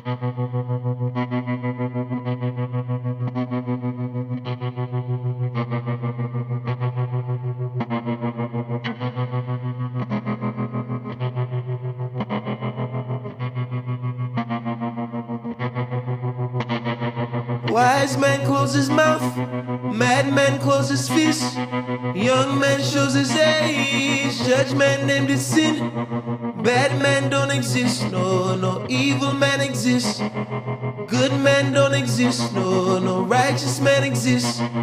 Wise man closes his mouth, madman closes his fist. Young man shows his age, judge man named it sin. Bad man don't exist, no evil man exists. Good man don't exist, no righteous man exists.